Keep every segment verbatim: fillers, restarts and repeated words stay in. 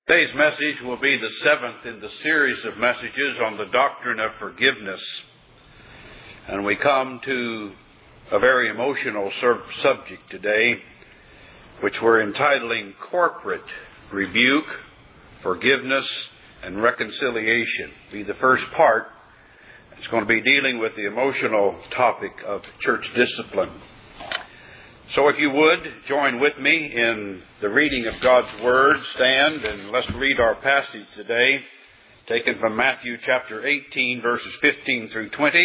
Today's message will be the seventh in the series of messages on the doctrine of forgiveness. And we come to a very emotional subject today, which we're entitling Corporate Rebuke, Forgiveness, and Reconciliation. Be the first part. It's going to be dealing with the emotional topic of church discipline. So if you would, join with me in the reading of God's Word. Stand and let's read our passage today, taken from Matthew chapter eighteen, verses fifteen through twenty.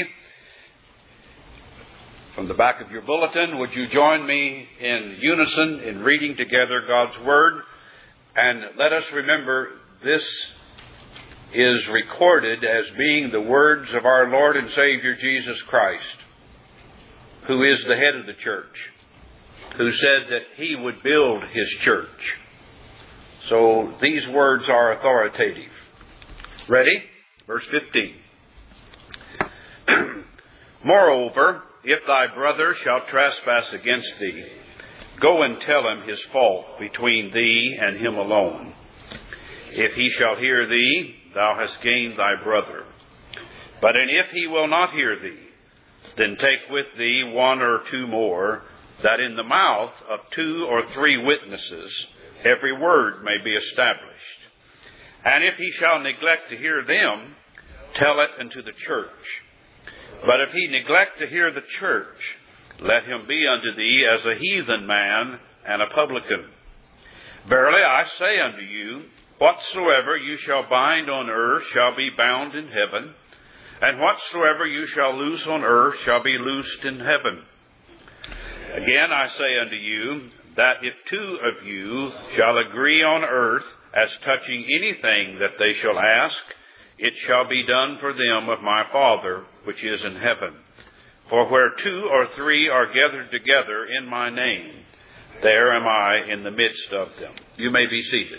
From the back of your bulletin, would you join me in unison in reading together God's Word? And let us remember this is recorded as being the words of our Lord and Savior Jesus Christ, who is the head of the church, who said that He would build His church. So these words are authoritative. Ready? Verse fifteen. Moreover, if thy brother shall trespass against thee, go and tell him his fault between thee and him alone. If he shall hear thee, thou hast gained thy brother. But and if he will not hear thee, then take with thee one or two more, that in the mouth of two or three witnesses every word may be established. And if he shall neglect to hear them, tell it unto the church. But if he neglect to hear the church, let him be unto thee as a heathen man and a publican. Verily I say unto you, whatsoever you shall bind on earth shall be bound in heaven, and whatsoever you shall loose on earth shall be loosed in heaven. Again I say unto you, that if two of you shall agree on earth as touching anything that they shall ask, it shall be done for them of my Father which is in heaven. For where two or three are gathered together in my name, there am I in the midst of them. You may be seated.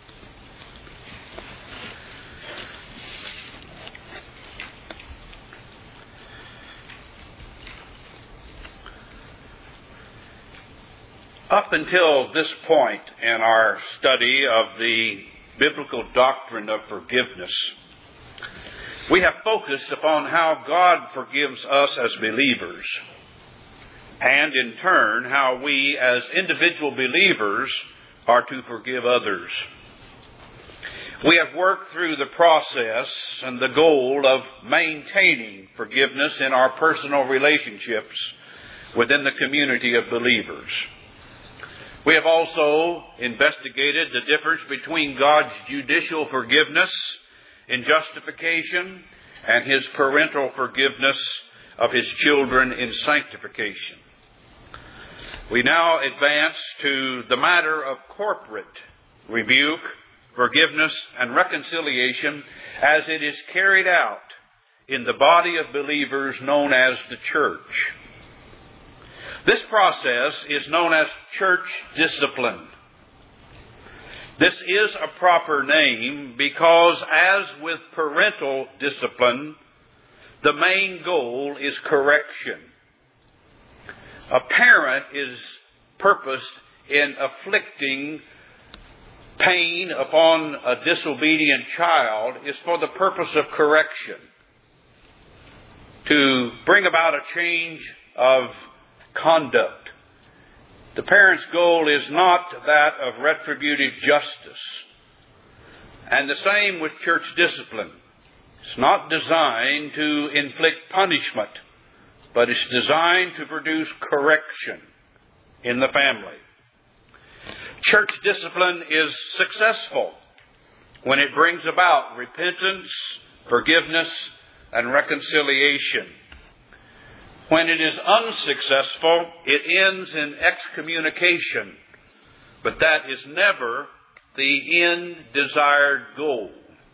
Up until this point in our study of the biblical doctrine of forgiveness, we have focused upon how God forgives us as believers, and in turn how we as individual believers are to forgive others. We have worked through the process and the goal of maintaining forgiveness in our personal relationships within the community of believers. We have also investigated the difference between God's judicial forgiveness in justification and His parental forgiveness of His children in sanctification. We now advance to the matter of corporate rebuke, forgiveness, and reconciliation as it is carried out in the body of believers known as the church. This process is known as church discipline. This is a proper name because, as with parental discipline, the main goal is correction. A parent is purposed in afflicting pain upon a disobedient child is for the purpose of correction, to bring about a change of conduct. The parent's goal is not that of retributive justice. And the same with church discipline. It's not designed to inflict punishment, but it's designed to produce correction in the family. Church discipline is successful when it brings about repentance, forgiveness, and reconciliation. When it is unsuccessful, it ends in excommunication. But that is never the end desired goal.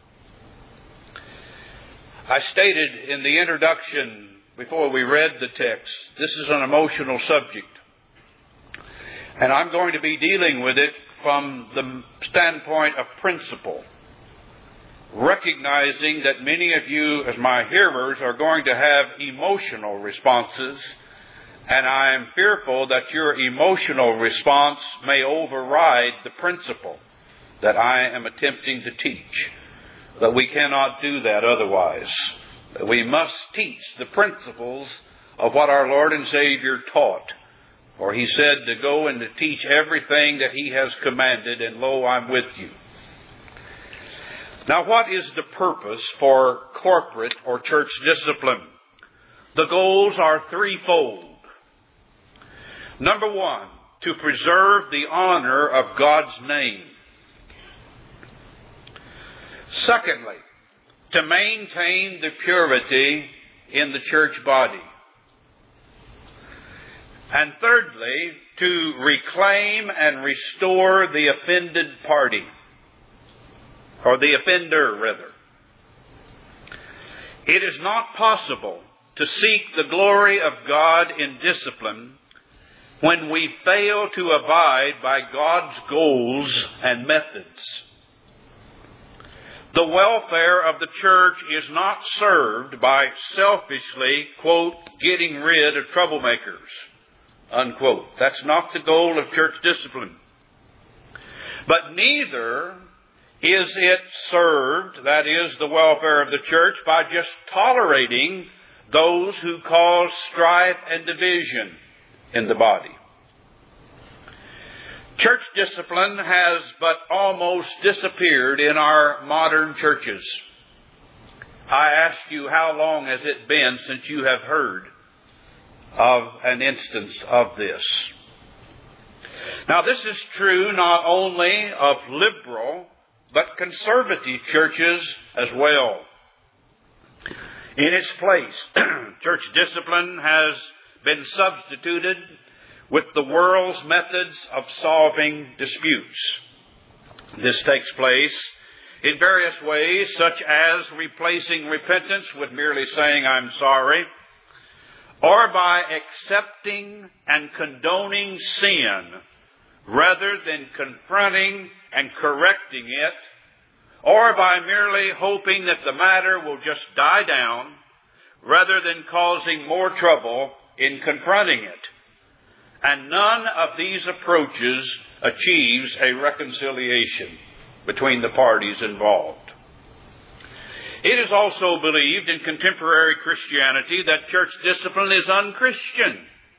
I stated in the introduction before we read the text, this is an emotional subject. And I'm going to be dealing with it from the standpoint of principle, recognizing that many of you, as my hearers, are going to have emotional responses, and I am fearful that your emotional response may override the principle that I am attempting to teach. But we cannot do that otherwise. We must teach the principles of what our Lord and Savior taught. For He said to go and to teach everything that He has commanded, and lo, I'm with you. Now, what is the purpose for corporate or church discipline? The goals are threefold. Number one, to preserve the honor of God's name. Secondly, to maintain the purity in the church body. And thirdly, to reclaim and restore the offended party, or the offender, rather. It is not possible to seek the glory of God in discipline when we fail to abide by God's goals and methods. The welfare of the church is not served by selfishly, quote, getting rid of troublemakers, unquote. That's not the goal of church discipline. But neither is it served, that is, the welfare of the church, by just tolerating those who cause strife and division in the body. Church discipline has but almost disappeared in our modern churches. I ask you, how long has it been since you have heard of an instance of this? Now, this is true not only of liberal, but conservative churches as well. In its place, church discipline has been substituted with the world's methods of solving disputes. This takes place in various ways, such as replacing repentance with merely saying, I'm sorry, or by accepting and condoning sin rather than confronting and correcting it, or by merely hoping that the matter will just die down rather than causing more trouble in confronting it. And none of these approaches achieves a reconciliation between the parties involved. It is also believed in contemporary Christianity that church discipline is unchristian,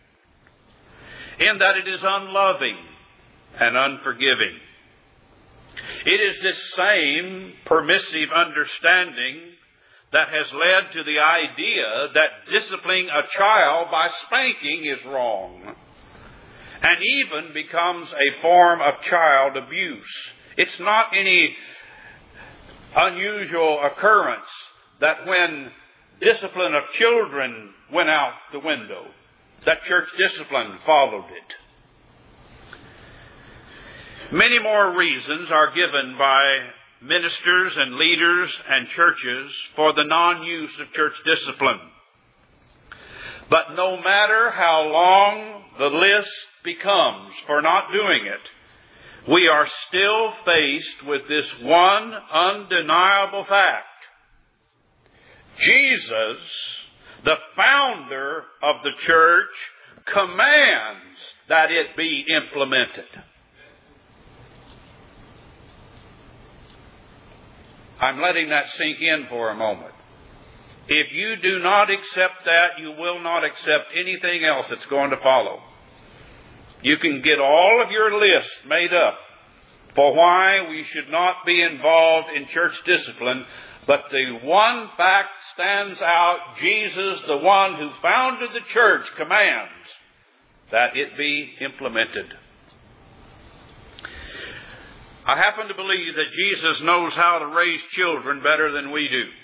in that it is unloving and unforgiving. It is this same permissive understanding that has led to the idea that disciplining a child by spanking is wrong, and even becomes a form of child abuse. It's not any unusual occurrence that when discipline of children went out the window, that church discipline followed it. Many more reasons are given by ministers and leaders and churches for the non-use of church discipline. But no matter how long the list becomes for not doing it, we are still faced with this one undeniable fact. Jesus, the founder of the church, commands that it be implemented. I'm letting that sink in for a moment. If you do not accept that, you will not accept anything else that's going to follow. You can get all of your list made up for why we should not be involved in church discipline, but the one fact stands out. Jesus, the one who founded the church, commands that it be implemented. I happen to believe that Jesus knows how to raise children better than we do.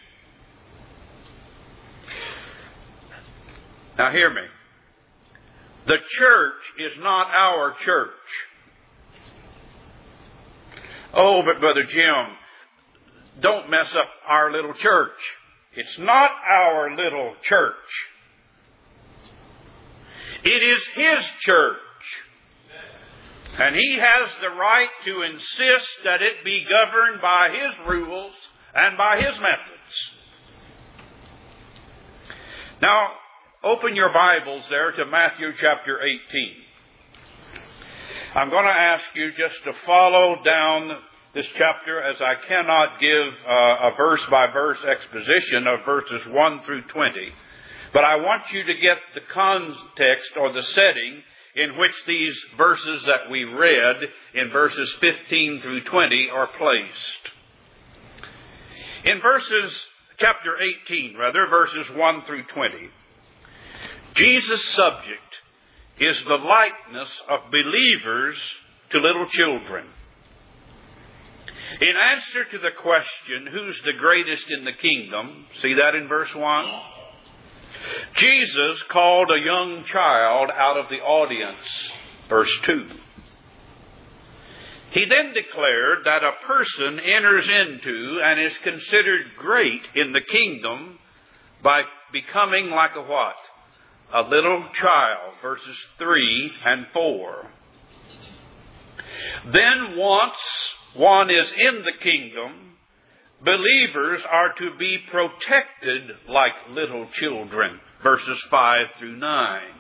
Now hear me. The church is not our church. Oh, but Brother Jim, don't mess up our little church. It's not our little church. It is His church. And He has the right to insist that it be governed by His rules and by His methods. Now, open your Bibles there to Matthew chapter eighteen. I'm going to ask you just to follow down this chapter, as I cannot give uh, a verse-by-verse exposition of verses one through twenty. But I want you to get the context or the setting in which these verses that we read in verses fifteen through twenty are placed. In verses, chapter eighteen, rather, verses one through twenty, Jesus' subject is the likeness of believers to little children. In answer to the question, who's the greatest in the kingdom, see that in verse one? Jesus called a young child out of the audience, verse two. He then declared that a person enters into and is considered great in the kingdom by becoming like a what? A little child, verses three and four. Then once one is in the kingdom, believers are to be protected like little children, verses five through nine.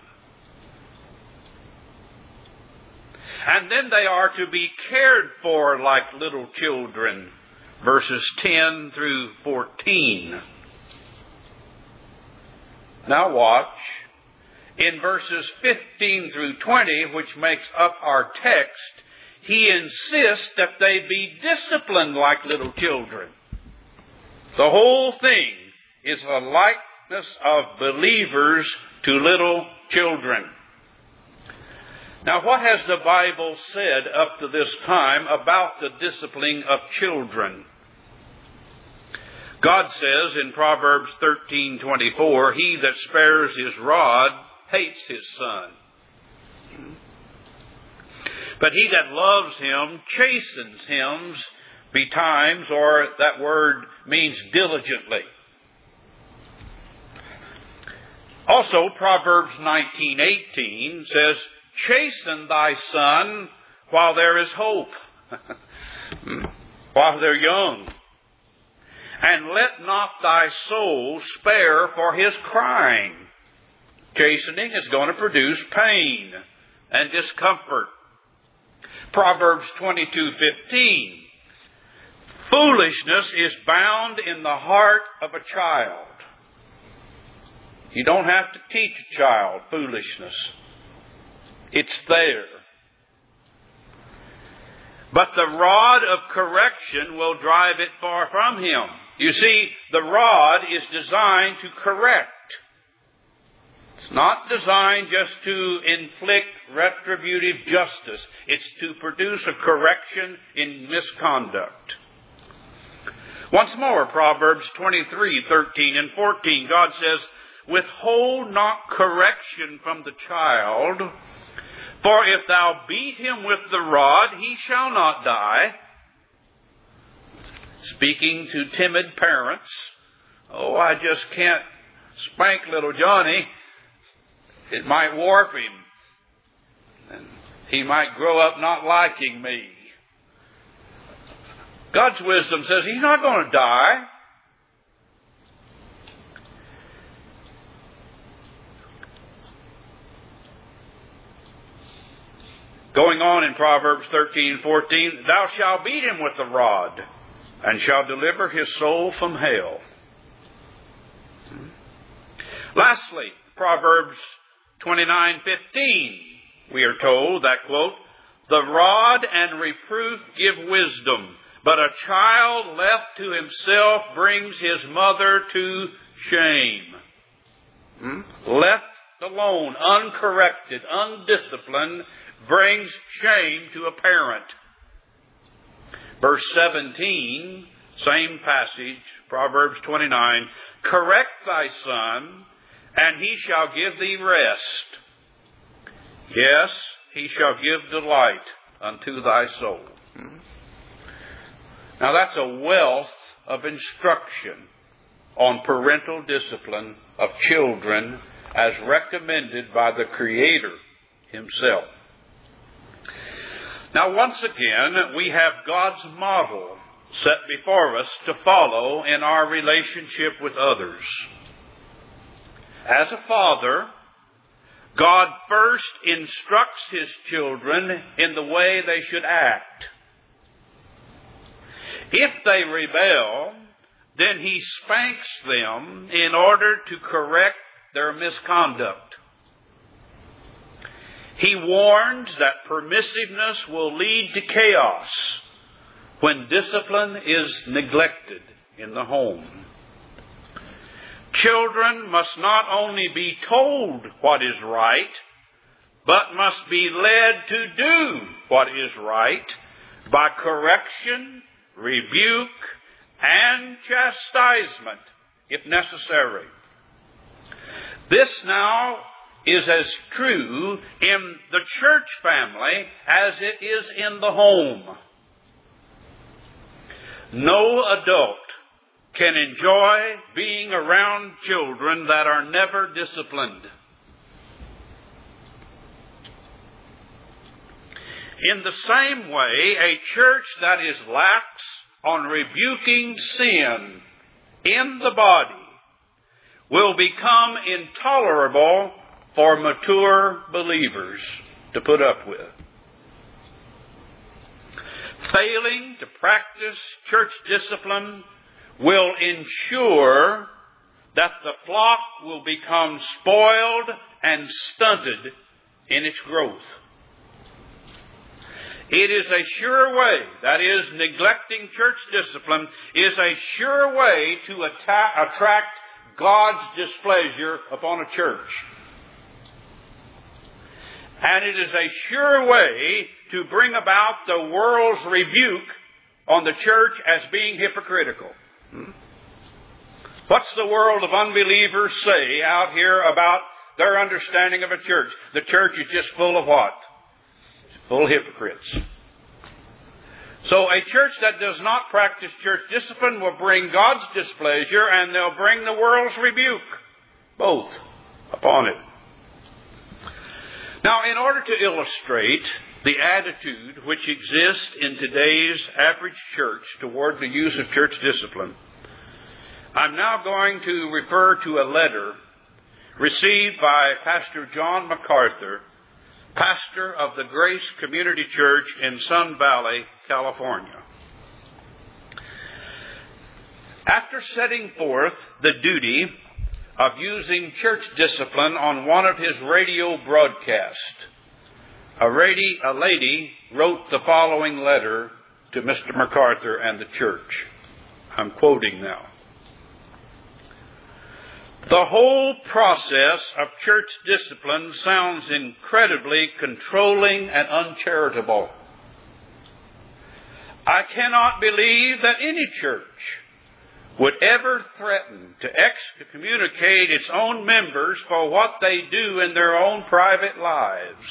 And then they are to be cared for like little children, verses ten through fourteen. Now watch. In verses fifteen through twenty, which makes up our text, he insists that they be disciplined like little children. The whole thing is a likeness of believers to little children. Now, what has the Bible said up to this time about the disciplining of children? God says in Proverbs thirteen twenty-four, "He that spares his rod hates his son. But he that loves him chastens him betimes," or that word means diligently. Also, Proverbs nineteen eighteen says, "Chasten thy son while there is hope," while they're young. "And let not thy soul spare for his crying." Chastening is going to produce pain and discomfort. Proverbs twenty-two fifteen. "Foolishness is bound in the heart of a child." You don't have to teach a child foolishness. It's there. "But the rod of correction will drive it far from him." You see, the rod is designed to correct. It's not designed just to inflict retributive justice. It's to produce a correction in misconduct. Once more, Proverbs twenty-three thirteen and fourteen, God says, "Withhold not correction from the child, for if thou beat him with the rod, he shall not die." Speaking to timid parents, "Oh, I just can't spank little Johnny. It might warp him. And he might grow up not liking me." God's wisdom says he's not going to die. Going on in Proverbs thirteen fourteen, "Thou shalt beat him with the rod, and shalt deliver his soul from hell." Lastly, Proverbs twenty-nine fifteen, we are told that, quote, "The rod and reproof give wisdom, but a child left to himself brings his mother to shame." Hmm? Left alone, uncorrected, undisciplined, brings shame to a parent. Verse seventeen, same passage, Proverbs twenty-nine, "Correct thy son, and he shall give thee rest. Yes, he shall give delight unto thy soul." Now that's a wealth of instruction on parental discipline of children as recommended by the Creator himself. Now once again, we have God's model set before us to follow in our relationship with others. As a father, God first instructs his children in the way they should act. If they rebel, then he spanks them in order to correct their misconduct. He warns that permissiveness will lead to chaos when discipline is neglected in the home. Children must not only be told what is right, but must be led to do what is right by correction, rebuke, and chastisement, if necessary. This now is as true in the church family as it is in the home. No adult can enjoy being around children that are never disciplined. In the same way, a church that is lax on rebuking sin in the body will become intolerable for mature believers to put up with. Failing to practice church discipline will ensure that the flock will become spoiled and stunted in its growth. It is a sure way, that is, neglecting church discipline is a sure way to attack, attract God's displeasure upon a church. And it is a sure way to bring about the world's rebuke on the church as being hypocritical. Hmm? What's the world of unbelievers say out here about their understanding of a church? The church is just full of what? Full of hypocrites. So a church that does not practice church discipline will bring God's displeasure and they'll bring the world's rebuke, both, upon it. Now, in order to illustrate the attitude which exists in today's average church toward the use of church discipline, I'm now going to refer to a letter received by Pastor John MacArthur, pastor of the Grace Community Church in Sun Valley, California. After setting forth the duty of using church discipline on one of his radio broadcasts, a, radi- a lady wrote the following letter to Mister MacArthur and the church. I'm quoting now. The whole process of church discipline sounds incredibly controlling and uncharitable. I cannot believe that any church would ever threaten to excommunicate its own members for what they do in their own private lives.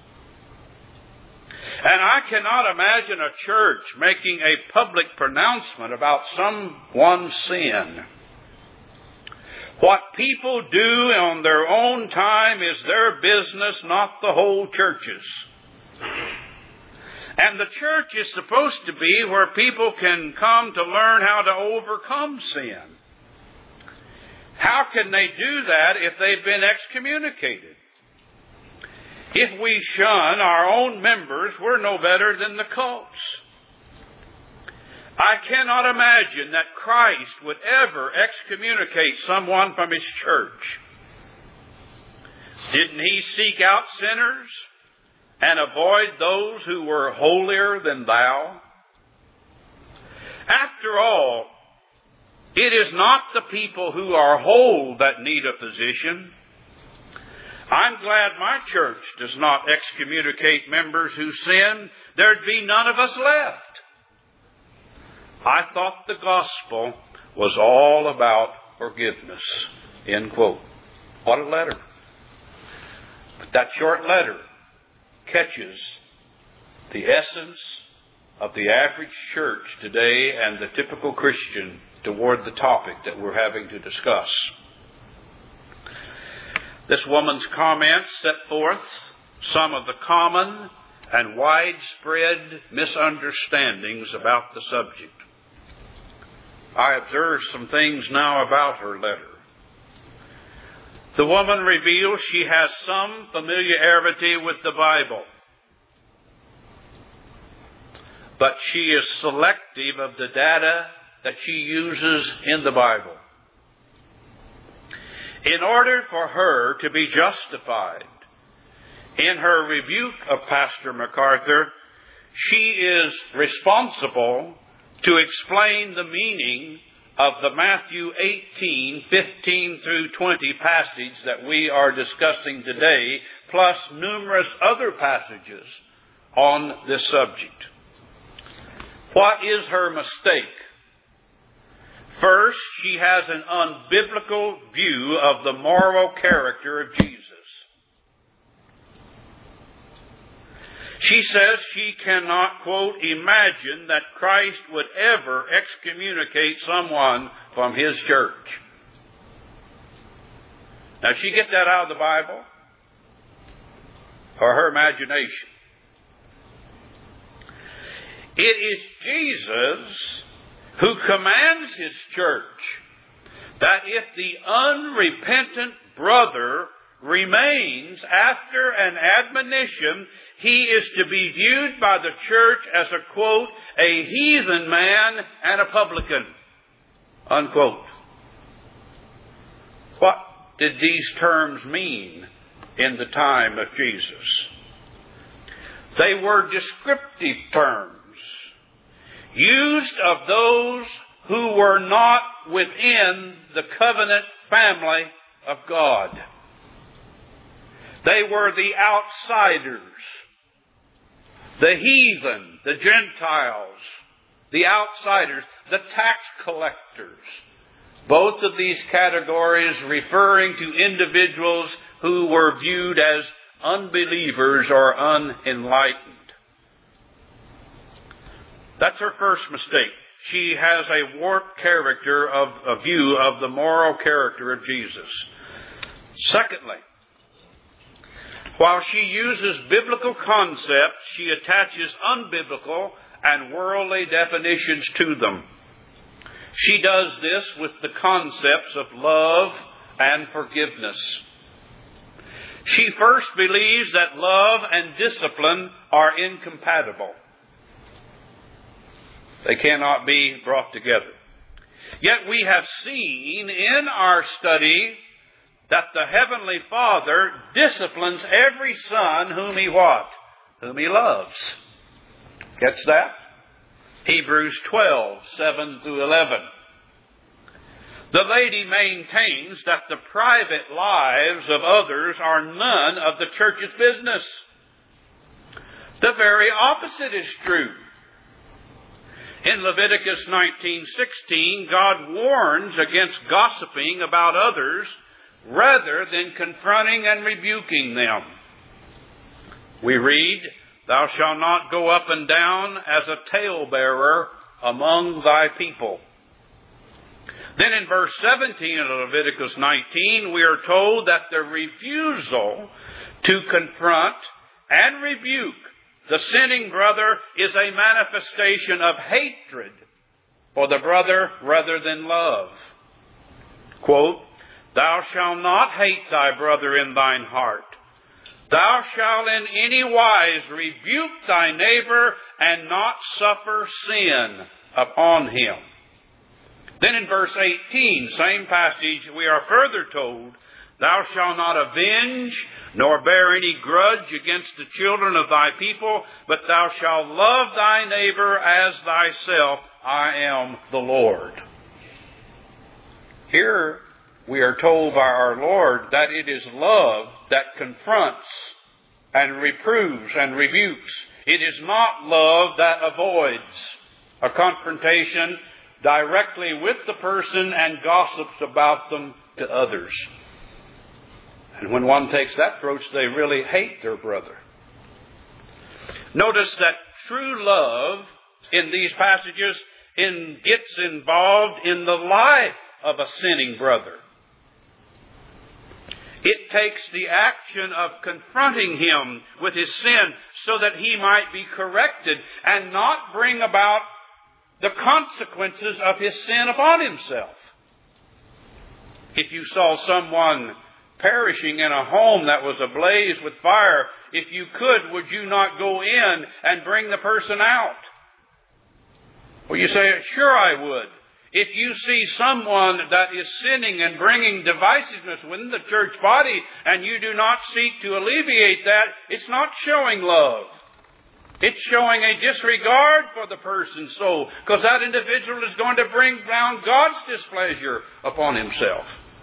And I cannot imagine a church making a public pronouncement about someone's sin. What people do on their own time is their business, not the whole church's. And the church is supposed to be where people can come to learn how to overcome sin. How can they do that if they've been excommunicated? If we shun our own members, we're no better than the cults. I cannot imagine that Christ would ever excommunicate someone from His church. Didn't He seek out sinners and avoid those who were holier than thou? After all, it is not the people who are whole that need a physician. I'm glad my church does not excommunicate members who sin. There'd be none of us left. I thought the gospel was all about forgiveness. End quote. What a letter. But that short letter catches the essence of the average church today and the typical Christian toward the topic that we're having to discuss. This woman's comments set forth some of the common and widespread misunderstandings about the subject. I observe some things now about her letter. The woman reveals she has some familiarity with the Bible. but she is selective of the data that she uses in the Bible. In order for her to be justified in her rebuke of Pastor MacArthur, she is responsible to explain the meaning of the Matthew eighteen, fifteen through twenty passage that we are discussing today, plus numerous other passages on this subject. What is her mistake? First, she has an unbiblical view of the moral character of Jesus. She says she cannot, quote, imagine that Christ would ever excommunicate someone from His church. Now, she get that out of the Bible or her imagination? It is Jesus who commands His church that if the unrepentant brother remains after an admonition, he is to be viewed by the church as a, quote, a heathen man and a publican, unquote. What did these terms mean in the time of Jesus? They were descriptive terms used of those who were not within the covenant family of God. They were the outsiders, the heathen, the Gentiles, the outsiders, the tax collectors. Both of these categories referring to individuals who were viewed as unbelievers or unenlightened. That's her first mistake. She has a warped character of a view of the moral character of Jesus. Secondly, while she uses biblical concepts, she attaches unbiblical and worldly definitions to them. She does this with the concepts of love and forgiveness. She first believes that love and discipline are incompatible. They cannot be brought together. Yet we have seen in our study that the Heavenly Father disciplines every son whom He what? Whom He loves. Gets that? Hebrews twelve, seven through eleven. The lady maintains that the private lives of others are none of the church's business. The very opposite is true. In Leviticus nineteen sixteen, God warns against gossiping about others rather than confronting and rebuking them. We read, "Thou shalt not go up and down as a talebearer among thy people." Then in verse seventeen of Leviticus nineteen, we are told that the refusal to confront and rebuke the sinning brother is a manifestation of hatred for the brother rather than love. Quote, "Thou shalt not hate thy brother in thine heart. Thou shalt in any wise rebuke thy neighbor and not suffer sin upon him." Then in verse eighteen, same passage, we are further told, "Thou shalt not avenge, nor bear any grudge against the children of thy people, but thou shalt love thy neighbor as thyself. I am the Lord." Here we are told by our Lord that it is love that confronts and reproves and rebukes. It is not love that avoids a confrontation directly with the person and gossips about them to others. And when one takes that approach, they really hate their brother. Notice that true love in these passages in, gets involved in the life of a sinning brother. It takes the action of confronting him with his sin so that he might be corrected and not bring about the consequences of his sin upon himself. If you saw someone perishing in a home that was ablaze with fire, if you could, would you not go in and bring the person out? Well, you say, sure I would. If you see someone that is sinning and bringing divisiveness within the church body and you do not seek to alleviate that, it's not showing love. It's showing a disregard for the person's soul, because that individual is going to bring down God's displeasure upon himself.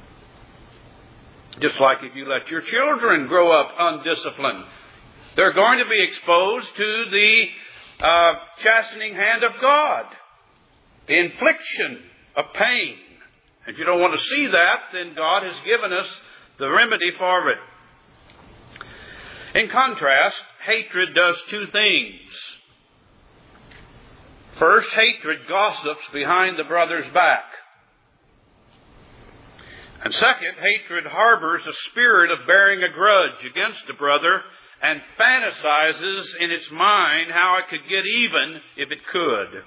Just like if you let your children grow up undisciplined, they're going to be exposed to the uh, chastening hand of God, the infliction of pain. If you don't want to see that, then God has given us the remedy for it. In contrast, hatred does two things. First, hatred gossips behind the brother's back. And second, hatred harbors a spirit of bearing a grudge against a brother and fantasizes in its mind how it could get even if it could.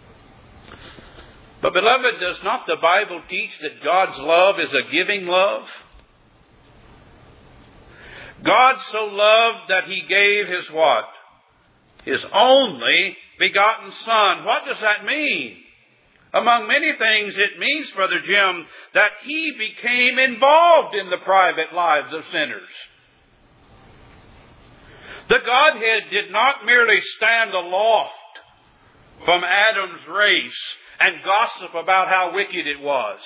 But beloved, does not the Bible teach that God's love is a giving love? God so loved that He gave His what? His only begotten Son. What does that mean? Among many things, it means, Brother Jim, that He became involved in the private lives of sinners. The Godhead did not merely stand aloft from Adam's race and gossip about how wicked it was.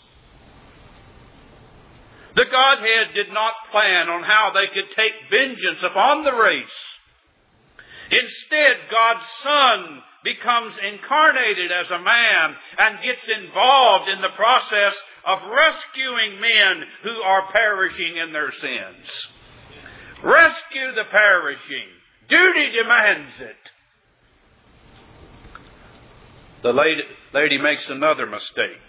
The Godhead did not plan on how they could take vengeance upon the race. Instead, God's Son becomes incarnated as a man and gets involved in the process of rescuing men who are perishing in their sins. Rescue the perishing. Duty demands it. The lady, lady makes another mistake.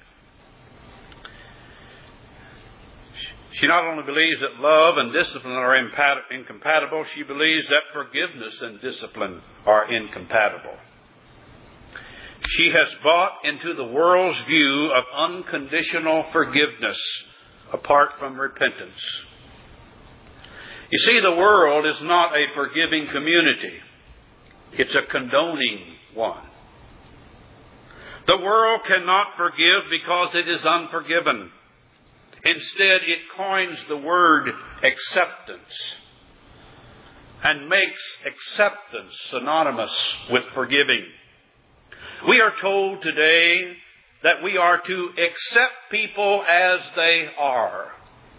She not only believes that love and discipline are incompatible, she believes that forgiveness and discipline are incompatible. She has bought into the world's view of unconditional forgiveness apart from repentance. You see, the world is not a forgiving community. It's a condoning one. The world cannot forgive because it is unforgiven. Instead, it coins the word acceptance and makes acceptance synonymous with forgiving. We are told today that we are to accept people as they are.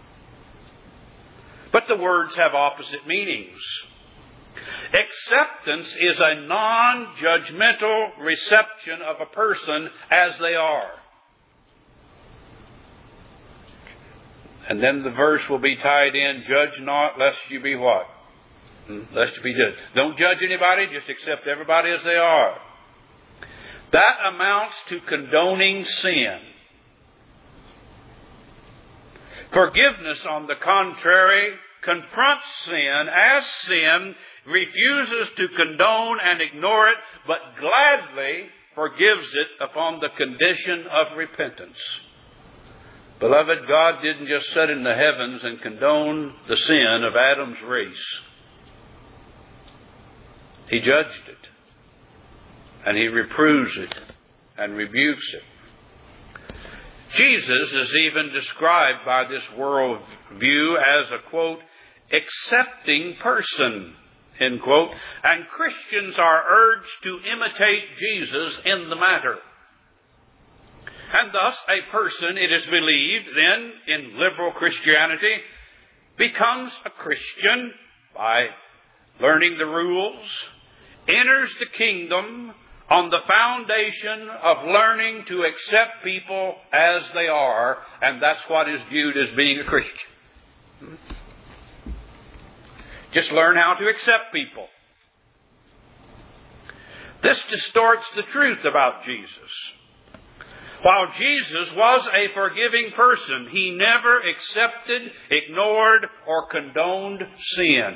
But the words have opposite meanings. Acceptance is a non-judgmental reception of a person as they are. And then the verse will be tied in, judge not lest you be what? Lest you be judged. Don't judge anybody, just accept everybody as they are. That amounts to condoning sin. Forgiveness, on the contrary, confronts sin as sin, refuses to condone and ignore it, but gladly forgives it upon the condition of repentance. Beloved, God didn't just sit in the heavens and condone the sin of Adam's race. He judged it. And He reproves it and rebukes it. Jesus is even described by this world view as a, quote, accepting person, end quote. And Christians are urged to imitate Jesus in the matter. And thus a person, it is believed, then in liberal Christianity, becomes a Christian by learning the rules, enters the kingdom on the foundation of learning to accept people as they are, and that's what is viewed as being a Christian. Just learn how to accept people. This distorts the truth about Jesus. While Jesus was a forgiving person, He never accepted, ignored, or condoned sin.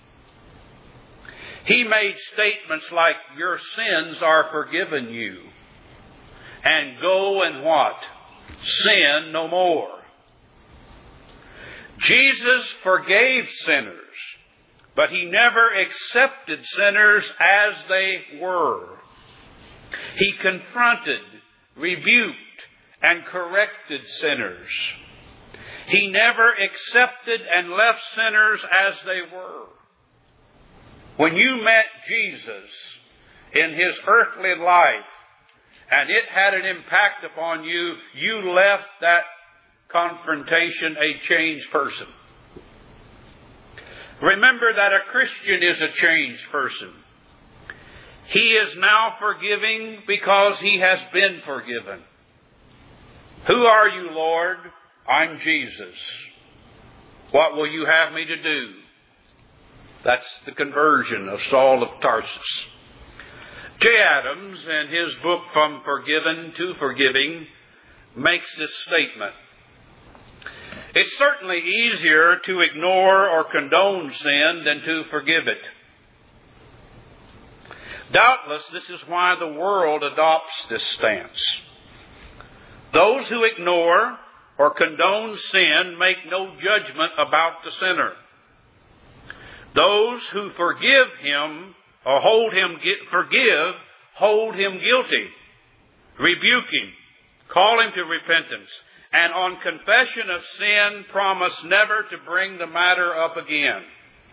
He made statements like, your sins are forgiven you. And go and what? Sin no more. Jesus forgave sinners, but He never accepted sinners as they were. He confronted, rebuked, and corrected sinners. He never accepted and left sinners as they were. When you met Jesus in His earthly life, and it had an impact upon you, you left that confrontation a changed person. Remember that a Christian is a changed person. He is now forgiving because he has been forgiven. Who are you, Lord? I'm Jesus. What will you have me to do? That's the conversion of Saul of Tarsus. Jay Adams, in his book From Forgiven to Forgiving, makes this statement. It's certainly easier to ignore or condone sin than to forgive it. Doubtless, this is why the world adopts this stance. Those who ignore or condone sin make no judgment about the sinner. Those who forgive him or hold him, forgive, hold him guilty, rebuke him, call him to repentance, and on confession of sin promise never to bring the matter up again.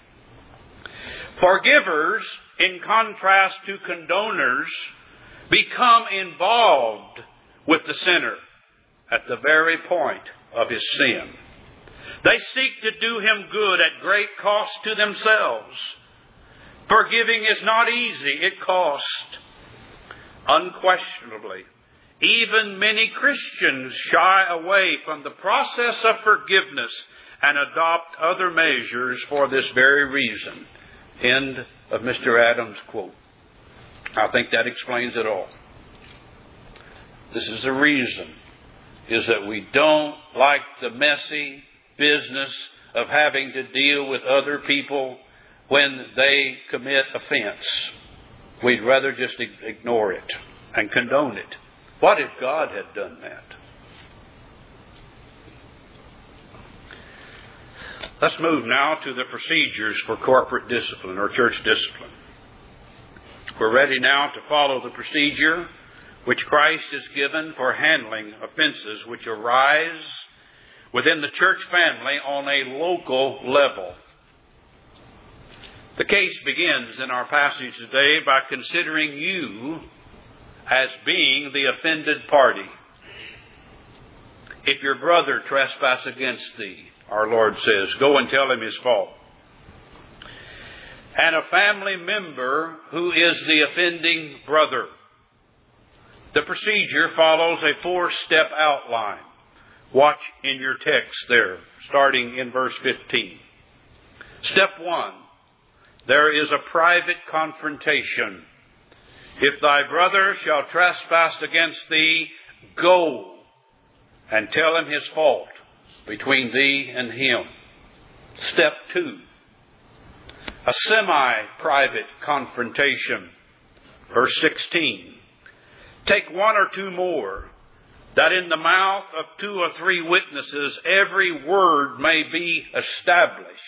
Forgivers, in contrast to condoners, become involved with the sinner at the very point of his sin. They seek to do him good at great cost to themselves. Forgiving is not easy. It costs. Unquestionably, even many Christians shy away from the process of forgiveness and adopt other measures for this very reason. End of Mister Adams' quote. I think that explains it all. This is the reason, is that we don't like the messy business of having to deal with other people when they commit offense. We'd rather just ignore it and condone it. What if God had done that? Let's move now to the procedures for corporate discipline or church discipline. We're ready now to follow the procedure which Christ has given for handling offenses which arise within the church family on a local level. The case begins in our passage today by considering you as being the offended party. If your brother trespass against thee, our Lord says, go and tell him his fault. And a family member who is the offending brother. The procedure follows a four-step outline. Watch in your text there, starting in verse fifteen. Step one, there is a private confrontation. If thy brother shall trespass against thee, go and tell him his fault between thee and him. Step two, a semi-private confrontation. Verse sixteen, take one or two more, that in the mouth of two or three witnesses every word may be established.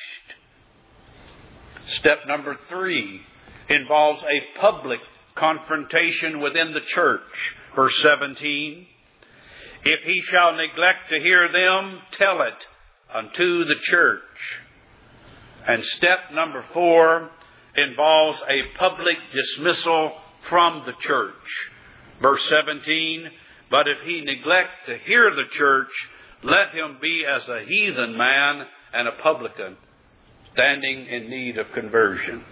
Step number three involves a public confrontation within the church. Verse seventeen, if he shall neglect to hear them, tell it unto the church. And step number four involves a public dismissal from the church. Verse seventeen, but if he neglect to hear the church, let him be as a heathen man and a publican, standing in need of conversion.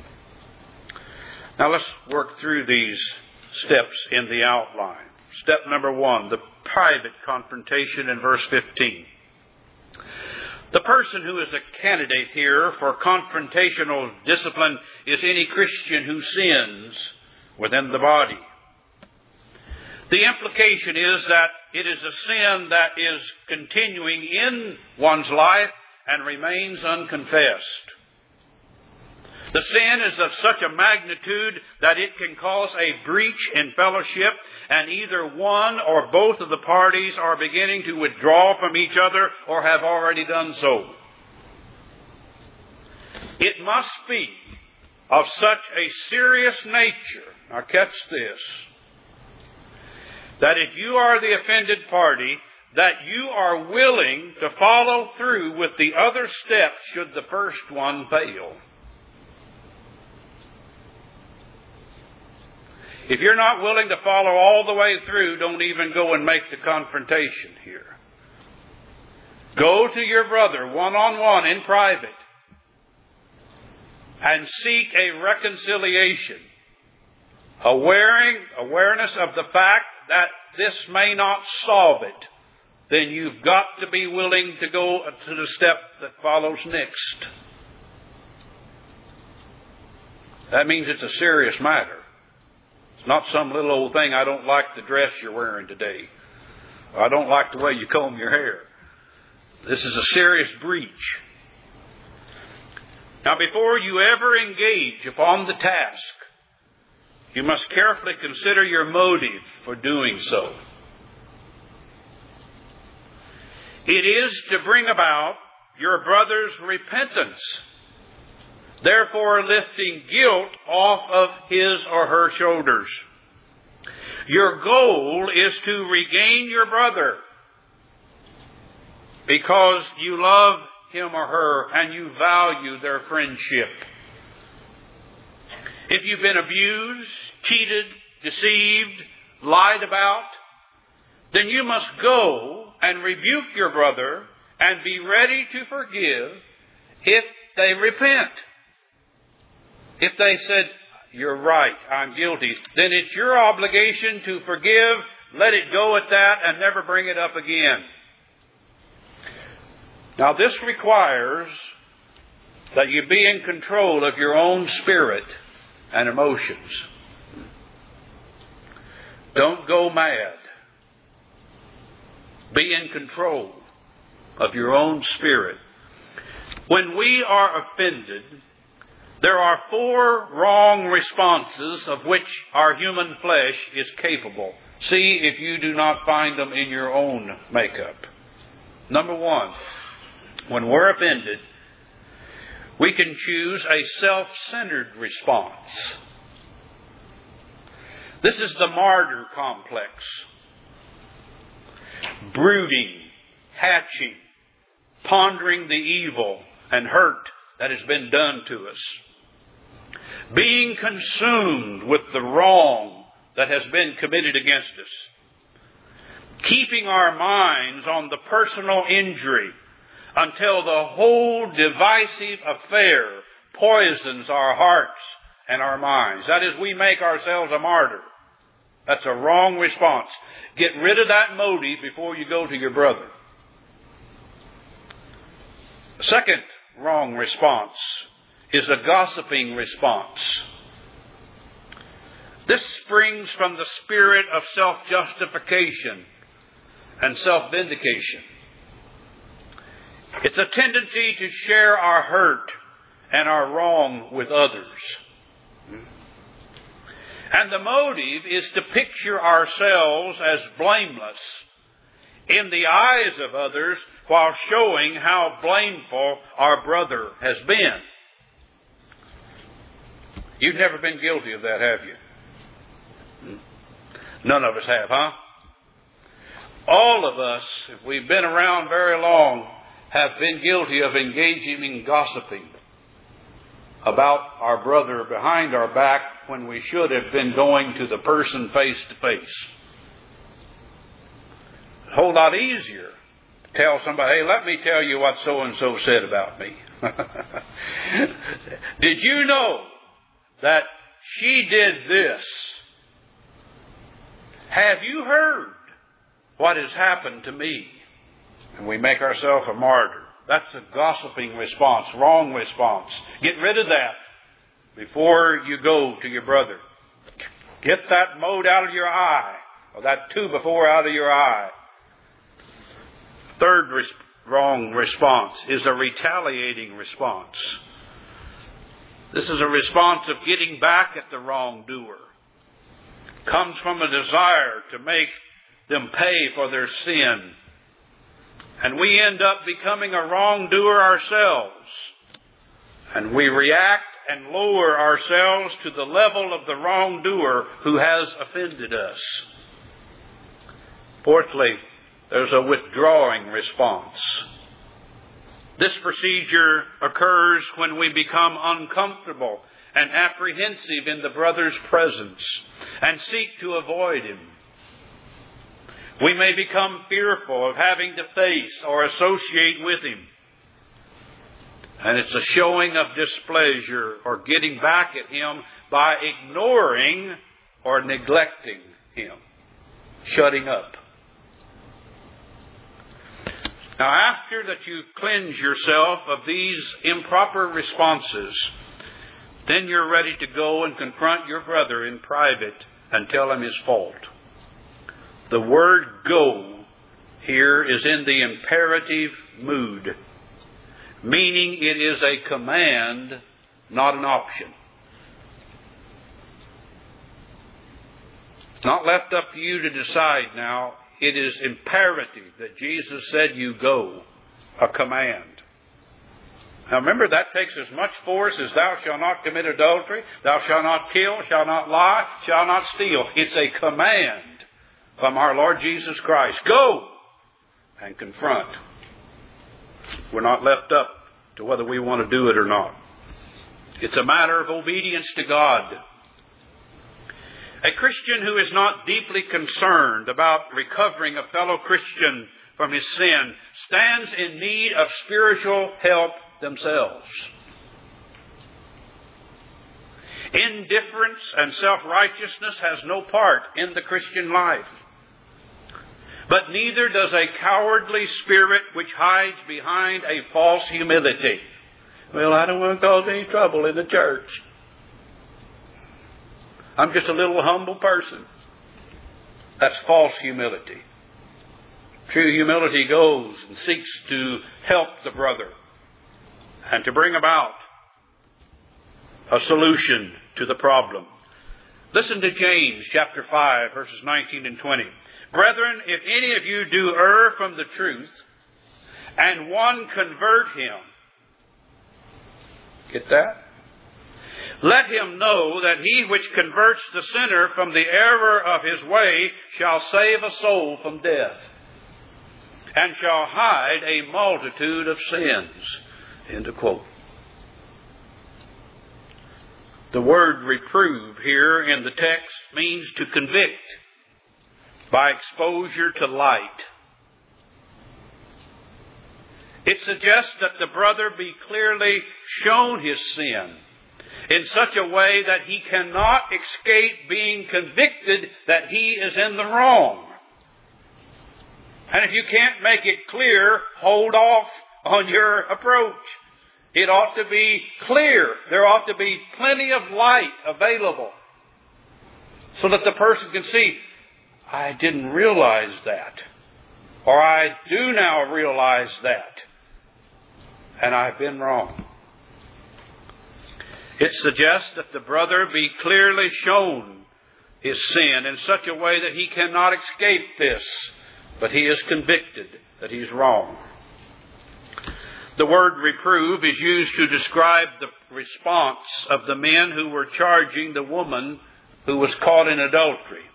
Now let's work through these steps in the outline. Step number one, the private confrontation in verse fifteen. The person who is a candidate here for confrontational discipline is any Christian who sins within the body. The implication is that it is a sin that is continuing in one's life and remains unconfessed. The sin is of such a magnitude that it can cause a breach in fellowship, and either one or both of the parties are beginning to withdraw from each other or have already done so. It must be of such a serious nature, now catch this, that if you are the offended party, that you are willing to follow through with the other steps should the first one fail. If you're not willing to follow all the way through, don't even go and make the confrontation here. Go to your brother one-on-one in private and seek a reconciliation. Awaring, awareness of the fact that this may not solve it. Then you've got to be willing to go to the step that follows next. That means it's a serious matter. It's not some little old thing, I don't like the dress you're wearing today. Or I don't like the way you comb your hair. This is a serious breach. Now, before you ever engage upon the task, you must carefully consider your motive for doing so. It is to bring about your brother's repentance, therefore lifting guilt off of his or her shoulders. Your goal is to regain your brother because you love him or her and you value their friendship. If you've been abused, cheated, deceived, lied about, then you must go and rebuke your brother and be ready to forgive if they repent. If they said, you're right, I'm guilty, then it's your obligation to forgive, let it go at that, and never bring it up again. Now, this requires that you be in control of your own spirit and emotions. Don't go mad. Be in control of your own spirit. When we are offended, there are four wrong responses of which our human flesh is capable. See if you do not find them in your own makeup. Number one, when we're offended, we can choose a self-centered response. This is the martyr complex. Brooding, hatching, pondering the evil and hurt that has been done to us. Being consumed with the wrong that has been committed against us. Keeping our minds on the personal injury until the whole divisive affair poisons our hearts and our minds. That is, we make ourselves a martyr. That's a wrong response. Get rid of that motive before you go to your brother. Second wrong response is a gossiping response. This springs from the spirit of self-justification and self-vindication. It's a tendency to share our hurt and our wrong with others. And the motive is to picture ourselves as blameless in the eyes of others while showing how blameful our brother has been. You've never been guilty of that, have you? None of us have, huh? All of us, if we've been around very long, have been guilty of engaging in gossiping about our brother behind our back when we should have been going to the person face to face. A whole lot easier to tell somebody, hey, let me tell you what so-and-so said about me. Did you know that she did this? Have you heard what has happened to me? And we make ourselves a martyr. That's a gossiping response, wrong response. Get rid of that before you go to your brother. Get that mote out of your eye, or that two before out of your eye. Third res- wrong response is a retaliating response. This is a response of getting back at the wrongdoer. Comes from a desire to make them pay for their sin. And we end up becoming a wrongdoer ourselves. And we react and lower ourselves to the level of the wrongdoer who has offended us. Fourthly, there's a withdrawing response. This procedure occurs when we become uncomfortable and apprehensive in the brother's presence and seek to avoid him. We may become fearful of having to face or associate with him. And it's a showing of displeasure or getting back at him by ignoring or neglecting him, shutting up. Now, after that you cleanse yourself of these improper responses, then you're ready to go and confront your brother in private and tell him his fault. The word go here is in the imperative mood, meaning it is a command, not an option. It's not left up to you to decide now. It is imperative that Jesus said you go, a command. Now remember, that takes as much force as thou shalt not commit adultery, thou shalt not kill, shalt not lie, shalt not steal. It's a command from our Lord Jesus Christ. Go and confront. We're not left up to whether we want to do it or not. It's a matter of obedience to God. A Christian who is not deeply concerned about recovering a fellow Christian from his sin stands in need of spiritual help themselves. Indifference and self-righteousness has no part in the Christian life. But neither does a cowardly spirit which hides behind a false humility. Well, I don't want to cause any trouble in the church. I'm just a little humble person. That's false humility. True humility goes and seeks to help the brother and to bring about a solution to the problem. Listen to James chapter five, verses nineteen and twenty. Brethren, if any of you do err from the truth, and one convert him, get that? Let him know that he which converts the sinner from the error of his way shall save a soul from death, and shall hide a multitude of sins. End of quote. The word reprove here in the text means to convict by exposure to light. It suggests that the brother be clearly shown his sin in such a way that he cannot escape being convicted that he is in the wrong. And if you can't make it clear, hold off on your approach. It ought to be clear. There ought to be plenty of light available so that the person can see, I didn't realize that. Or I do now realize that. And I've been wrong. It suggests that the brother be clearly shown his sin in such a way that he cannot escape this, but he is convicted that he's wrong. The word reprove is used to describe the response of the men who were charging the woman who was caught in adultery.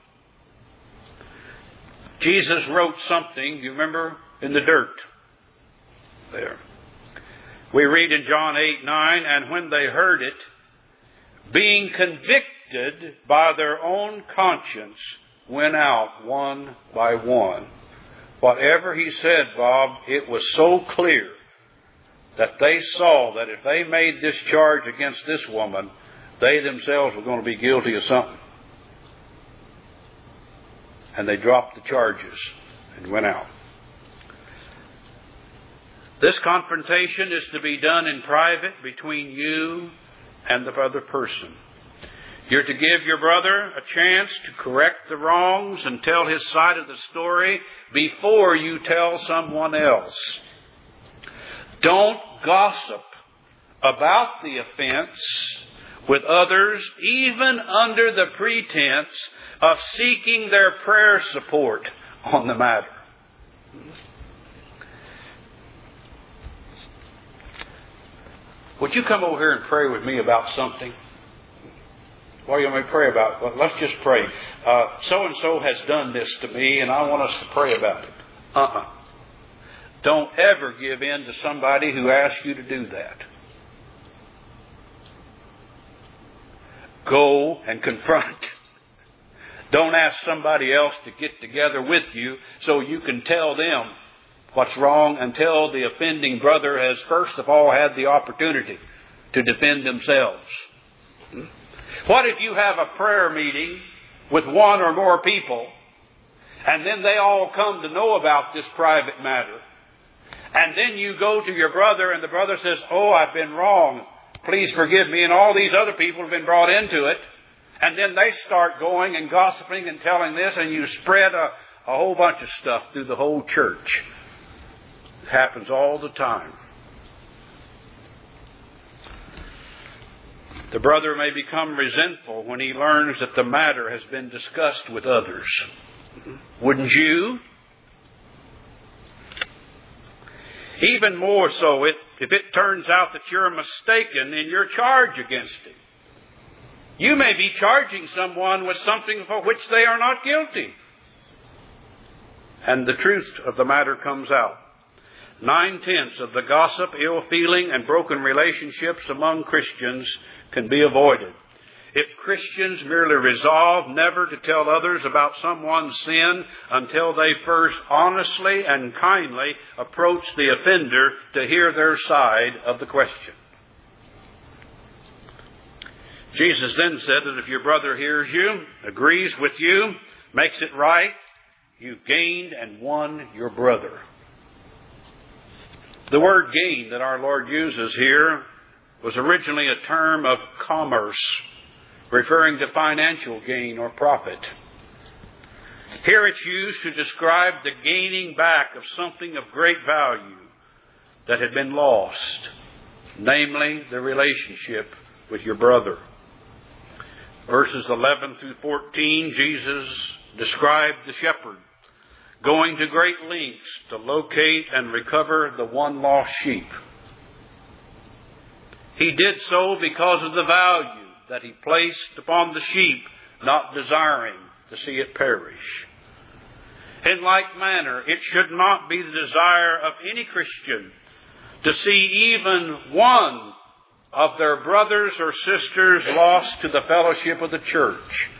Jesus wrote something, you remember, in the dirt there. We read in John eight nine, and when they heard it, being convicted by their own conscience, went out one by one. Whatever he said, Bob, it was so clear that they saw that if they made this charge against this woman, they themselves were going to be guilty of something. And they dropped the charges and went out. This confrontation is to be done in private between you and the other person. You're to give your brother a chance to correct the wrongs and tell his side of the story before you tell someone else. Don't gossip about the offense with others, even under the pretense of seeking their prayer support on the matter. Would you come over here and pray with me about something? What do you want me to pray about? Well, let's just pray. Uh, so-and-so has done this to me, and I want us to pray about it. Uh-uh. Don't ever give in to somebody who asks you to do that. Go and confront. Don't ask somebody else to get together with you so you can tell them what's wrong until the offending brother has first of all had the opportunity to defend themselves. What if you have a prayer meeting with one or more people, and then they all come to know about this private matter, and then you go to your brother and the brother says, "Oh, I've been wrong. Please forgive me," and all these other people have been brought into it, and then they start going and gossiping and telling this, and you spread a, a whole bunch of stuff through the whole church. It happens all the time. The brother may become resentful when he learns that the matter has been discussed with others. Wouldn't you? Even more so if, if it turns out that you're mistaken in your charge against him. You may be charging someone with something for which they are not guilty. And the truth of the matter comes out. Nine-tenths of the gossip, ill feeling, and broken relationships among Christians can be avoided if Christians merely resolve never to tell others about someone's sin until they first honestly and kindly approach the offender to hear their side of the question. Jesus then said that if your brother hears you, agrees with you, makes it right, you've gained and won your brother. The word gain that our Lord uses here was originally a term of commerce, referring to financial gain or profit. Here it's used to describe the gaining back of something of great value that had been lost, namely the relationship with your brother. Verses eleven through fourteen, Jesus described the shepherd going to great lengths to locate and recover the one lost sheep. He did so because of the value that he placed upon the sheep, not desiring to see it perish. In like manner, it should not be the desire of any Christian to see even one of their brothers or sisters lost to the fellowship of the church.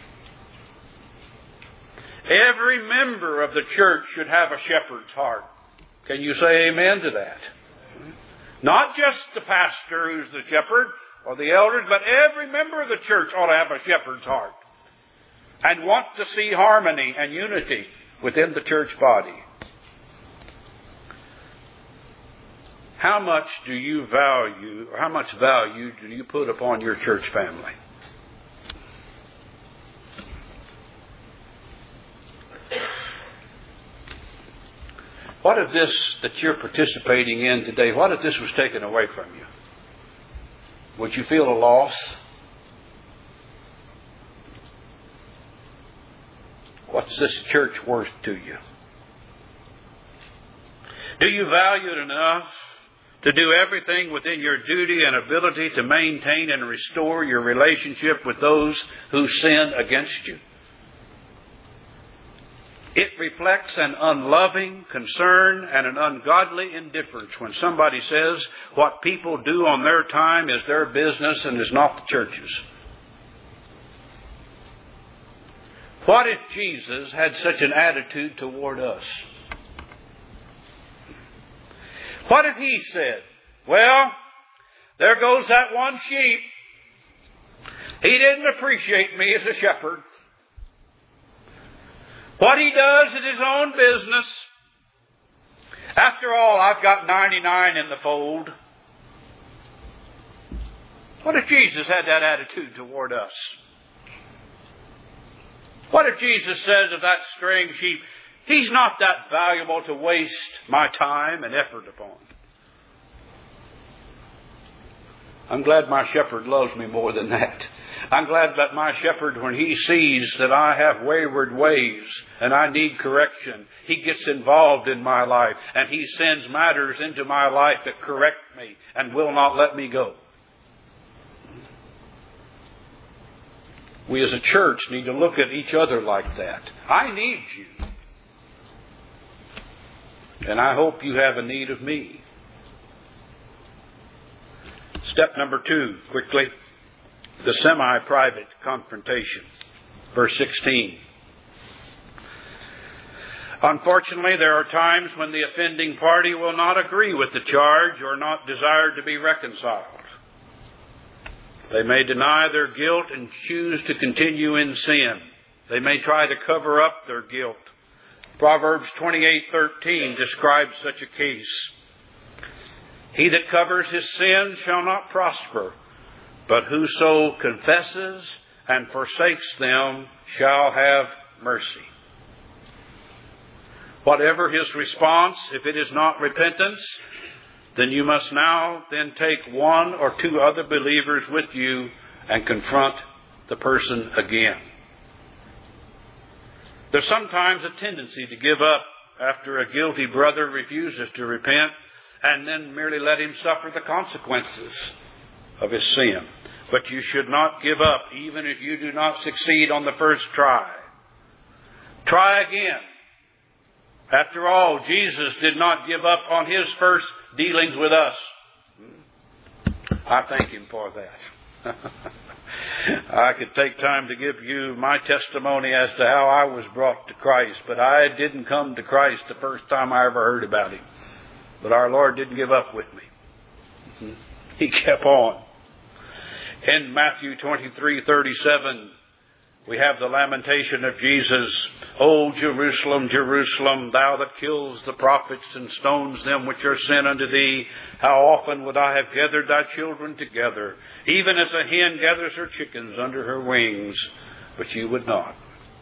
Every member of the church should have a shepherd's heart. Can you say amen to that? Not just the pastor who's the shepherd or the elders, but every member of the church ought to have a shepherd's heart and want to see harmony and unity within the church body. How much do you value, or how much value do you put upon your church family? What if this that you're participating in today, what if this was taken away from you? Would you feel a loss? What's this church worth to you? Do you value it enough to do everything within your duty and ability to maintain and restore your relationship with those who sin against you? It reflects an unloving concern and an ungodly indifference when somebody says what people do on their time is their business and is not the church's. What if Jesus had such an attitude toward us? What if He said, well, there goes that one sheep. He didn't appreciate me as a shepherd. What he does is his own business. After all, I've got ninety-nine in the fold. What if Jesus had that attitude toward us? What if Jesus says of that straying sheep, he's not that valuable to waste my time and effort upon? I'm glad my shepherd loves me more than that. I'm glad that my shepherd, when he sees that I have wayward ways and I need correction, he gets involved in my life and he sends matters into my life that correct me and will not let me go. We as a church need to look at each other like that. I need you. And I hope you have a need of me. Step number two, quickly. The semi-private confrontation. Verse sixteen. Unfortunately, there are times when the offending party will not agree with the charge or not desire to be reconciled. They may deny their guilt and choose to continue in sin. They may try to cover up their guilt. Proverbs twenty-eight thirteen describes such a case. He that covers his sin shall not prosper, but whoso confesses and forsakes them shall have mercy. Whatever his response, if it is not repentance, then you must now then take one or two other believers with you and confront the person again. There's sometimes a tendency to give up after a guilty brother refuses to repent and then merely let him suffer the consequences of his sin. But you should not give up even if you do not succeed on the first try. Try again. After all, Jesus did not give up on His first dealings with us. I thank Him for that. I could take time to give you my testimony as to how I was brought to Christ, but I didn't come to Christ the first time I ever heard about Him. But our Lord didn't give up with me. He kept on. In Matthew twenty-three thirty-seven, we have the lamentation of Jesus. O Jerusalem, Jerusalem, thou that kills the prophets and stones them which are sent unto thee, how often would I have gathered thy children together, even as a hen gathers her chickens under her wings, but you would not.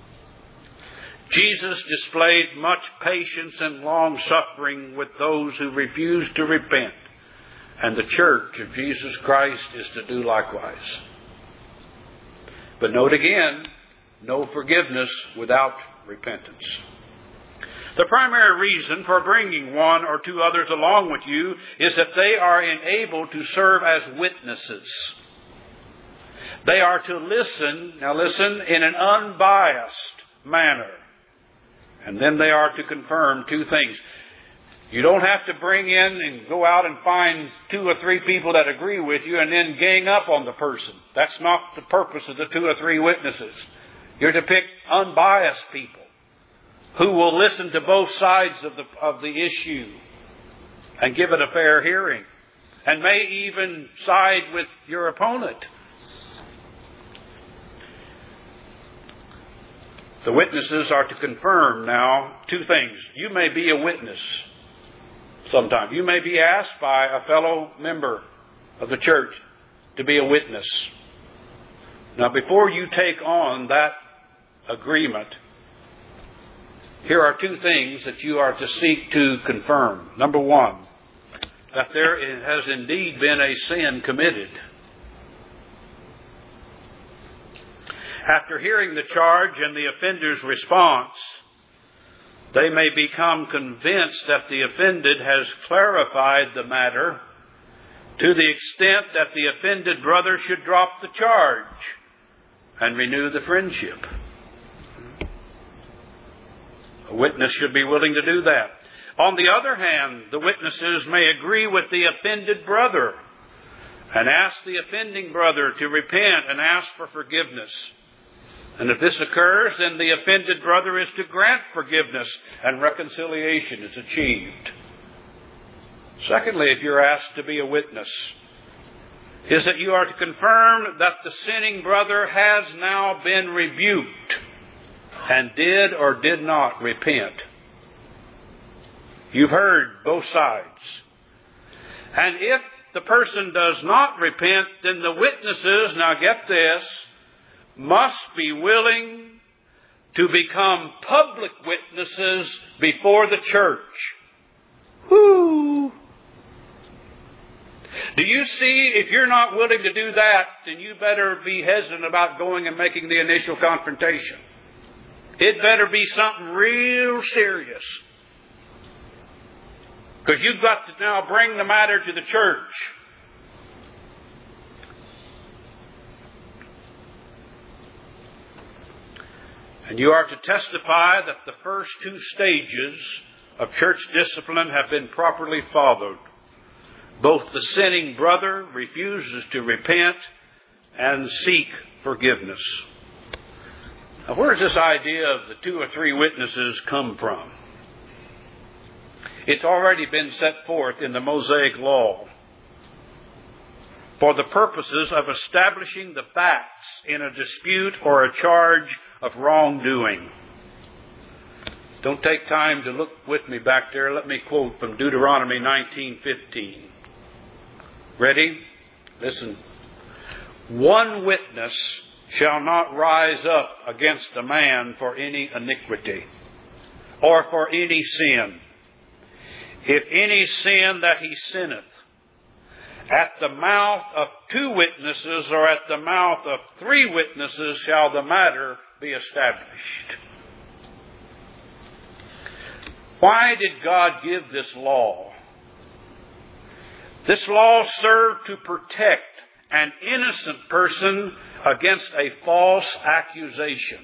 Jesus displayed much patience and long-suffering with those who refused to repent, and the church of Jesus Christ is to do likewise. But note again, no forgiveness without repentance. The primary reason for bringing one or two others along with you is that they are enabled to serve as witnesses. They are to listen, now listen, in an unbiased manner. And then they are to confirm two things. You don't have to bring in and go out and find two or three people that agree with you and then gang up on the person. That's not the purpose of the two or three witnesses. You're to pick unbiased people who will listen to both sides of the, of the issue and give it a fair hearing, and may even side with your opponent. The witnesses are to confirm now two things. You may be a witness sometime. You may be asked by a fellow member of the church to be a witness. Now, before you take on that agreement, here are two things that you are to seek to confirm. Number one, that there has indeed been a sin committed. After hearing the charge and the offender's response, they may become convinced that the offended has clarified the matter to the extent that the offended brother should drop the charge and renew the friendship. A witness should be willing to do that. On the other hand, the witnesses may agree with the offended brother and ask the offending brother to repent and ask for forgiveness. And if this occurs, then the offended brother is to grant forgiveness and reconciliation is achieved. Secondly, if you're asked to be a witness, is that you are to confirm that the sinning brother has now been rebuked and did or did not repent. You've heard both sides. And if the person does not repent, then the witnesses, now get this, must be willing to become public witnesses before the church. Whoo! Do you see, if you're not willing to do that, then you better be hesitant about going and making the initial confrontation. It better be something real serious. Because you've got to now bring the matter to the church. And you are to testify that the first two stages of church discipline have been properly followed. Both the sinning brother refuses to repent and seek forgiveness. Now, where does this idea of the two or three witnesses come from? It's already been set forth in the Mosaic Law for the purposes of establishing the facts in a dispute or a charge of wrongdoing. Don't take time to look with me back there. Let me quote from Deuteronomy nineteen fifteen. Ready? Listen. One witness shall not rise up against a man for any iniquity or for any sin. If any sin that he sinneth, at the mouth of two witnesses or at the mouth of three witnesses shall the matter be established. Why did God give this law? This law served to protect an innocent person against a false accusation.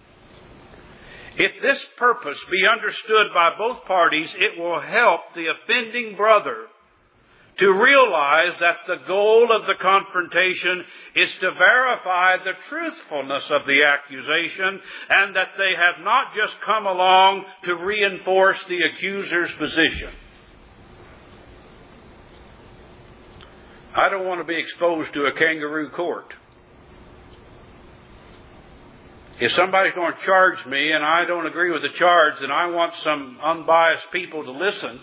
If this purpose be understood by both parties, it will help the offending brother to realize that the goal of the confrontation is to verify the truthfulness of the accusation and that they have not just come along to reinforce the accuser's position. I don't want to be exposed to a kangaroo court. If somebody's going to charge me and I don't agree with the charge, then I want some unbiased people to listen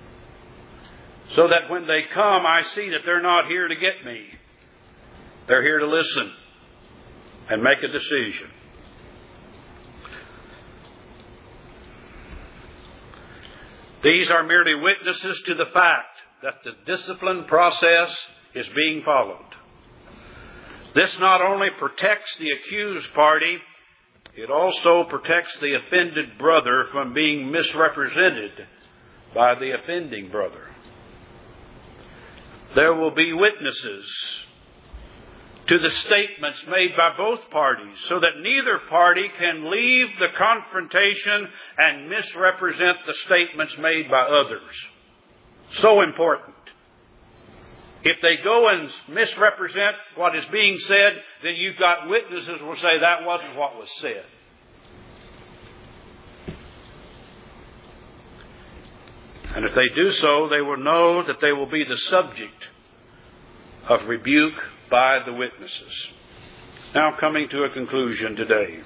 so that when they come, I see that they're not here to get me. They're here to listen and make a decision. These are merely witnesses to the fact that the discipline process is being followed. This not only protects the accused party, it also protects the offended brother from being misrepresented by the offending brother. There will be witnesses to the statements made by both parties so that neither party can leave the confrontation and misrepresent the statements made by others. So important. If they go and misrepresent what is being said, then you've got witnesses who will say that wasn't what was said. And if they do so, they will know that they will be the subject of rebuke by the witnesses. Now coming to a conclusion today.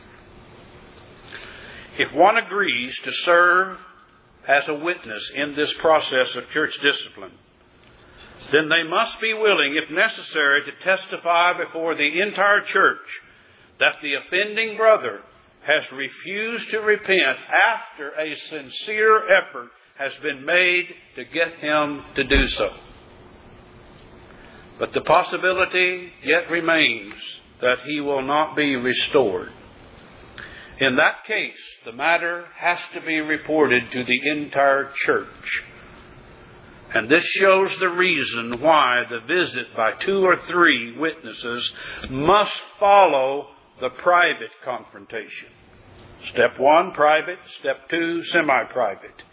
If one agrees to serve as a witness in this process of church discipline, then they must be willing, if necessary, to testify before the entire church that the offending brother has refused to repent after a sincere effort has been made to get him to do so. But the possibility yet remains that he will not be restored. In that case, the matter has to be reported to the entire church. And this shows the reason why the visit by two or three witnesses must follow the private confrontation. Step one, private. Step two, semi-private.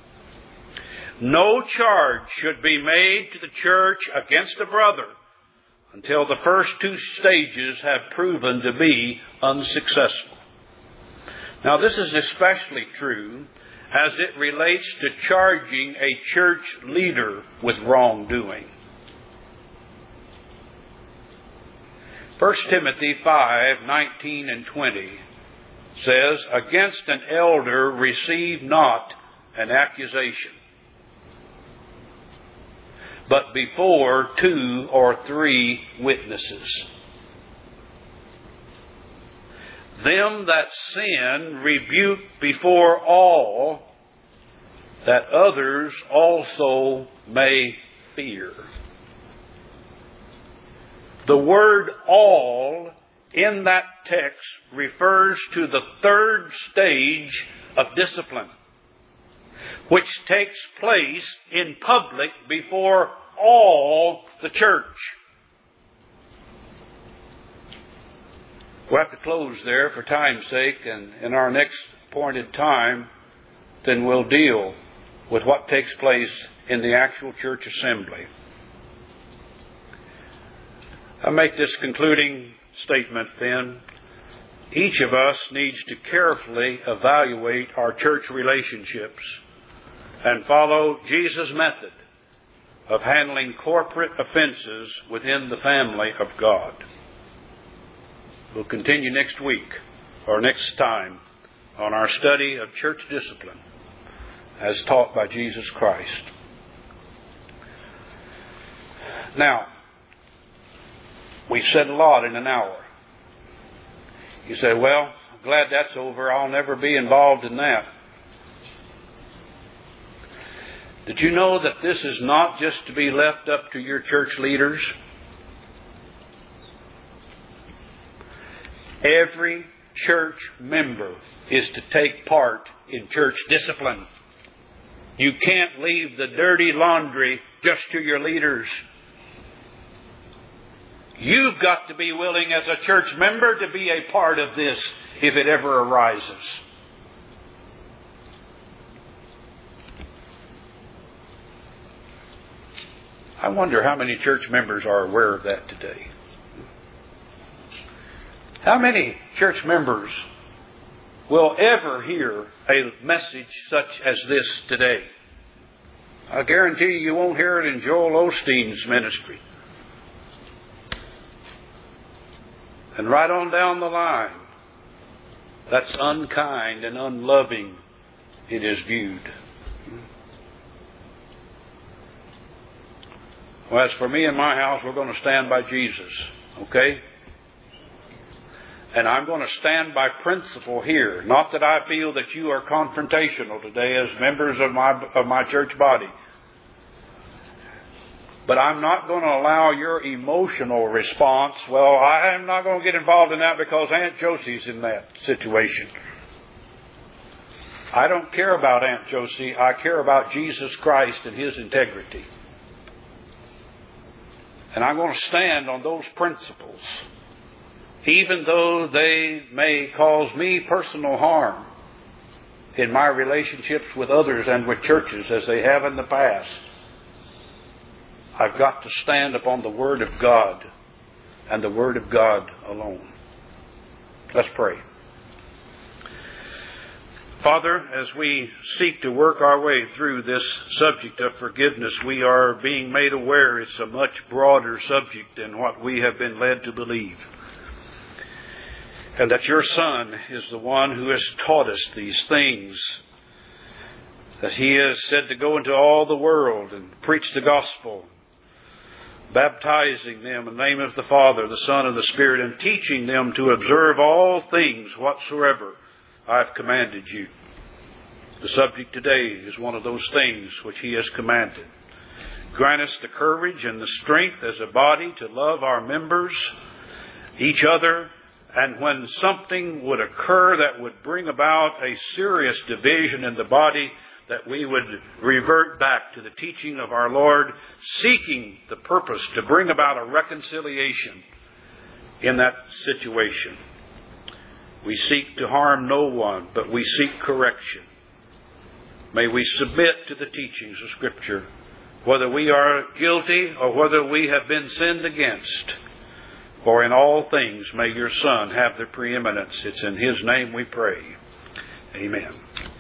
No charge should be made to the church against a brother until the first two stages have proven to be unsuccessful. Now, this is especially true as it relates to charging a church leader with wrongdoing. First Timothy five, nineteen and twenty says, "Against an elder receive not an accusation, but before two or three witnesses. Them that sin rebuke before all, that others also may fear." The word all in that text refers to the third stage of discipline, which takes place in public before all the church. We'll have to close there for time's sake, and in our next appointed time, then we'll deal with what takes place in the actual church assembly. I make this concluding statement then. Each of us needs to carefully evaluate our church relationships and follow Jesus' method of handling corporate offenses within the family of God. We'll continue next week or next time on our study of church discipline as taught by Jesus Christ. Now, we've said a lot in an hour. You say, well, I'm glad that's over. I'll never be involved in that. Did you know that this is not just to be left up to your church leaders? Every church member is to take part in church discipline. You can't leave the dirty laundry just to your leaders. You've got to be willing as a church member to be a part of this if it ever arises. I wonder how many church members are aware of that today. How many church members will ever hear a message such as this today? I guarantee you, you won't hear it in Joel Osteen's ministry. And right on down the line, that's unkind and unloving, it is viewed. Well, as for me and my house, we're going to stand by Jesus, okay? And I'm going to stand by principle here. Not that I feel that you are confrontational today as members of my of my church body. But I'm not going to allow your emotional response, well, I'm not going to get involved in that because Aunt Josie's in that situation. I don't care about Aunt Josie. I care about Jesus Christ and His integrity. And I'm going to stand on those principles, even though they may cause me personal harm in my relationships with others and with churches as they have in the past. I've got to stand upon the Word of God and the Word of God alone. Let's pray. Father, as we seek to work our way through this subject of forgiveness, we are being made aware it's a much broader subject than what we have been led to believe. And that your Son is the one who has taught us these things. That He is said to go into all the world and preach the gospel, baptizing them in the name of the Father, the Son, and the Spirit, and teaching them to observe all things whatsoever I've commanded you. The subject today is one of those things which He has commanded. Grant us the courage and the strength as a body to love our members, each other, and when something would occur that would bring about a serious division in the body, that we would revert back to the teaching of our Lord, seeking the purpose to bring about a reconciliation in that situation. We seek to harm no one, but we seek correction. May we submit to the teachings of Scripture, whether we are guilty or whether we have been sinned against. For in all things may your Son have the preeminence. It's in His name we pray. Amen.